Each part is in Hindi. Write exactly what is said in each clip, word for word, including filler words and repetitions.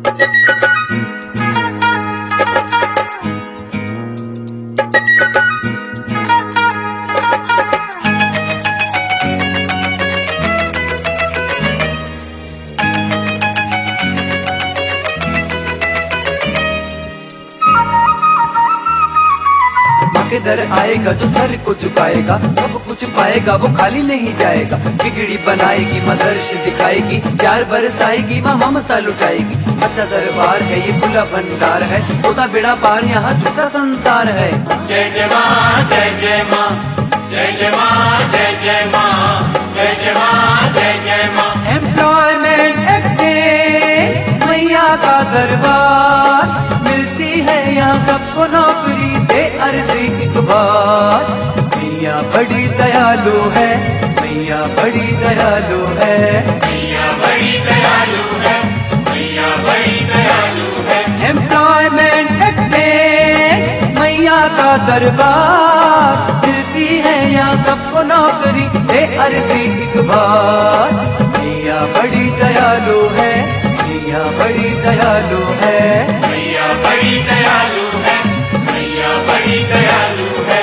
के दर आएगा जो सर को झुकाएगा, सब कुछ पाएगा वो खाली नहीं जाएगा। बिगड़ी बनाएगी मदर्श दिखाएगी, प्यार बरसाएगी माँ ममता लुटाएगी। अच्छा दरबार है ये खुला भंडार है, होता बेड़ा पार यहाँ झूठा संसार है। जय जय माँ जय जय माँ, जय जय माँ जय जय माँ, जय जय माँ जय जय माँ। एम्प्लॉयमेंट एक्सचेंज मैया का दरबार, मिलती है यहाँ सबको नौकरी दे अर्जी एक बार। मैया बड़ी दयालु है, मैया बड़ी दयालु है, मैया बड़ी दयालु है, मैया बड़ी दयालु है। एम्प्लॉयमेंट एक्सचेंज मैया का दरबार, मिलती है यहाँ सबको नौकरी दे अर्जी एक बार। मैया बड़ी दयालु है, मैया बड़ी दयालु है, मैया बड़ी दयालु है, मैया बड़ी दयालु है।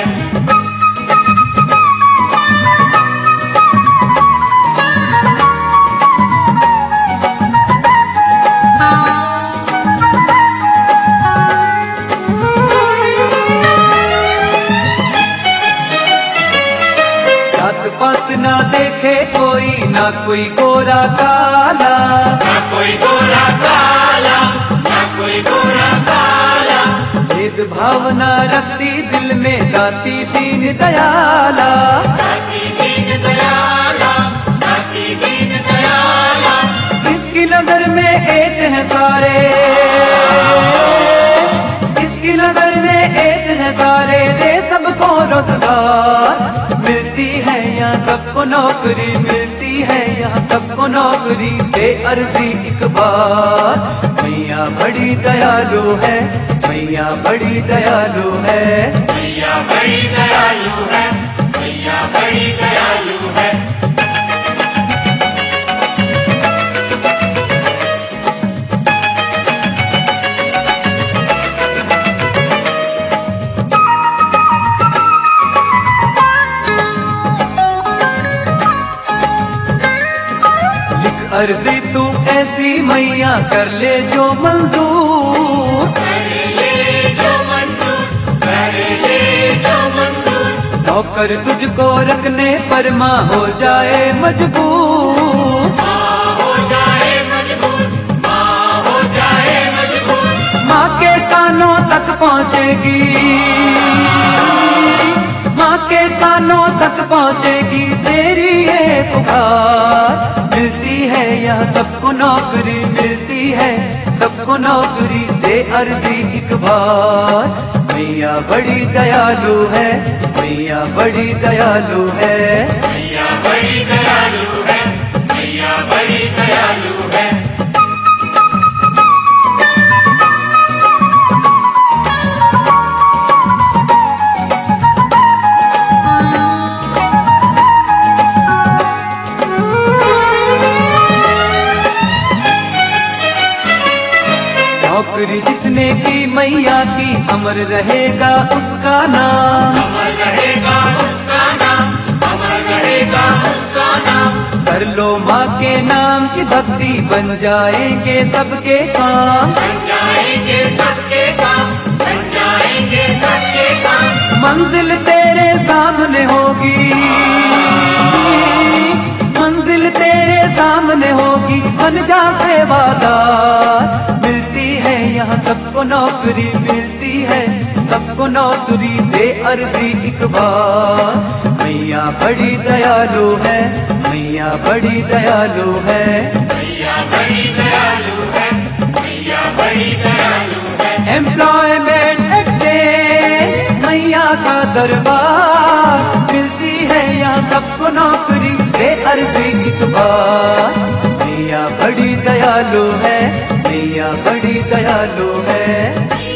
जात पात ना देखे कोई, ना कोई गोरा काला, ना कोई गोरा काला, ना कोई गोरा काला। भेद भावना रखती दिल में दाती दीन दयाला, दाती दीन दयाला, दाती दीन दयाला। इसकी नजर में एक है सारे, इसकी नजर में एक है सारे, दे सबको रोजगार। मिलती है यहाँ सबको नौकरी, मिलती है यहाँ सबको नौकरी दे अर्जी एक बार। मैया बड़ी दयालु है, मैया बड़ी दयालु है, मैया बड़ी दयालु है, मैया बड़ी दयालु है। अर्जी तू ऐसी मैया कर ले जो मंजूर, कर ले जो मंजूर, कर ले जो मंजूर। नौकर तुझको रखने पर माँ हो जाए मजबूर, माँ हो जाए मजबूर, माँ हो जाए मजबूर। माँ के कानों तक पहुँचेगी, माँ के कानों तक पहुँचेगी तेरी ये पुकार। मिलती है यहाँ सबको नौकरी, मिलती है सबको नौकरी दे अर्जी एक बार। मैया बड़ी दयालु है, मैया बड़ी दयालु है, मैया बड़ी दयालु है, मैया बड़ी दयालु है। नौकरी जिसने की मैया की, अमर रहेगा उसका नाम, अमर रहेगा उसका नाम, अमर रहेगा उसका नाम। कर लो माँ के नाम की भक्ति, बन जाएंगे सबके काम, बन जाएंगे सबके काम, बन जाएंगे सबके काम। मंजिल तेरे सामने होगी, मंजिल तेरे सामने होगी, बन जा सेवादार। मिलती है यहाँ सबको नौकरी, मिलती है सबको नौकरी दे अर्जी एक बार। मैया बड़ी दयालु है, मैया बड़ी दयालु है, मैया बड़ी दयालु है, मैया बड़ी दयालु है। एम्प्लॉयमेंट एक्सचेंज मैया का दरबार, मिलती है यहाँ सबको नौकरी दे अर्जी एक बार। मैया बड़ी दयालु है, मैया बड़ी दयालु है।